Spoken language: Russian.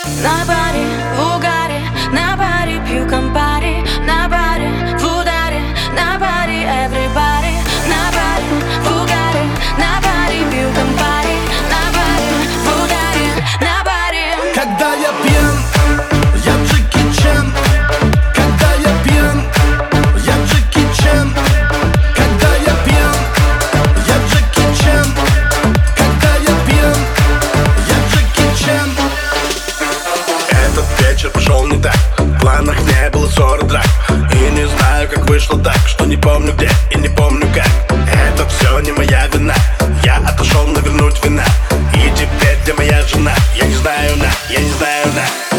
На баре, в угаре, на баре пью кампари, на баре, в ударе, на баре everybody, на баре, в угаре, на баре пью кампари, на баре, в ударе, на баре. Когда я пьян, я Джеки Чан. Когда я пьян, я Джеки Чан. Когда я пьян, я Джеки Чан. Когда я пьян, я Джеки Чан. Этот вечер пошел не так, в планах не было ссоры, драк. И не знаю, как вышло так, что не помню где и не помню как. Это все не моя вина, я отошел навернуть вина. И теперь где моя жена, я не знаю, я не знаю,